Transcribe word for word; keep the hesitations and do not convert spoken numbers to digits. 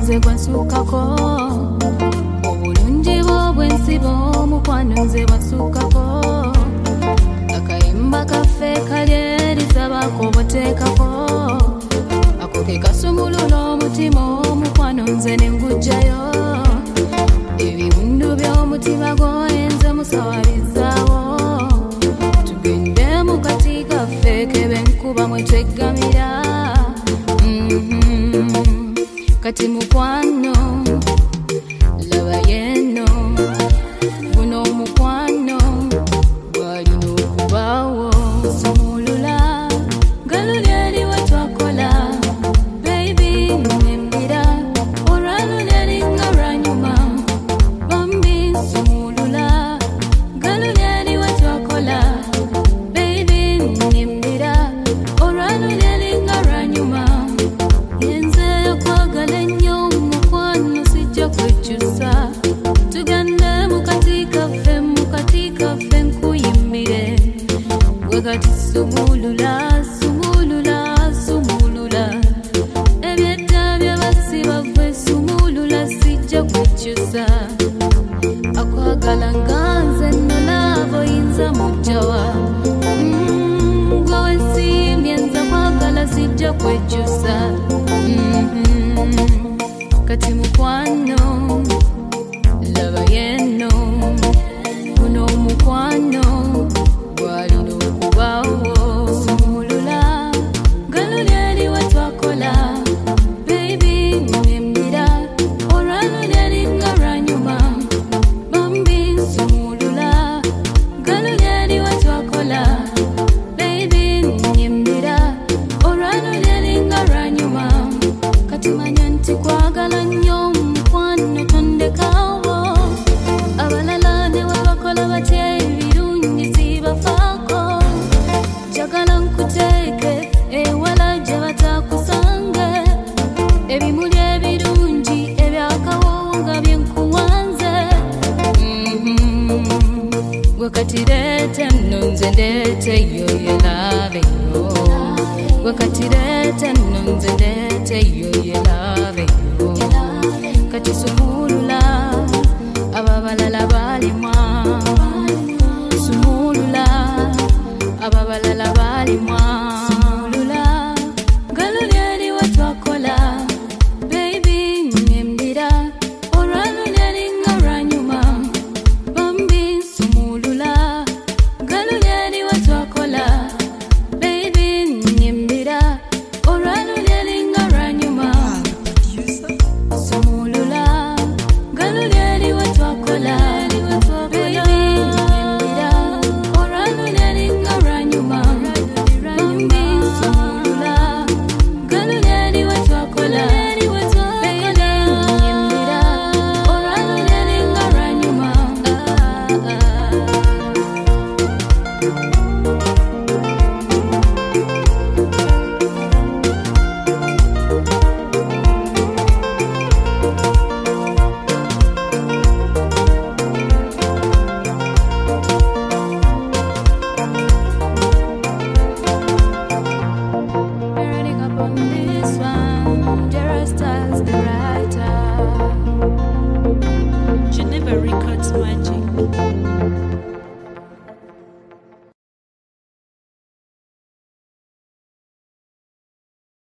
nze gwansukako obulungi bwo bwensibo mukwano nze bwansukako akayimba kaffe kalyerizaabako boteekako ako ke kasumulula omutima omukwano nze ne ngugjayo ebiwundu by'omutima gwoyenze musawalizzaawo tugende mu kati kaffe kebe nkuba mwe tweggamira kati mukwano laba yeno guno omukwano gwalina okubaawo sumulula galulyeri we twakola baby nembira olwalulyeri nga lwanyuma bambi sumulula galulyeri we twakola baby nembira olwalulyeri nga lwanyuma yenze kwagala ennyo mukwano sijja kwekyusa tugende mukati kaffe mukati kaffe nkuyimbire gwe kati sumulula sumulula sumulula ebyedda byabasiba gwe sumulula sijja kwekyusa akwagala nga nze nno laabo yinza mujjawa gwe wensiimye nze kwagala sijja kwekyusa kati mukwano laba yeno guno omukwano gwalina okubaawo sumulula galulyeri we twakola baby nembira olwalulyeri nga lwanyuma bambi sumulula galulyeri we twakola baby nembira olwalulyeri nga lwanyuma kati manya nti kwagala nnyo mukwano tondekawo abalala ne webakola batya ebirungi sibafaako njagala nkuteeke ewala gye batakusange ebimuli ebirungi ebyakawoowo nga byenkuwanze gwe kati leeta nno nze ndeeteyo yelaabeyo gwe kati leeta nno nze ndeeteyo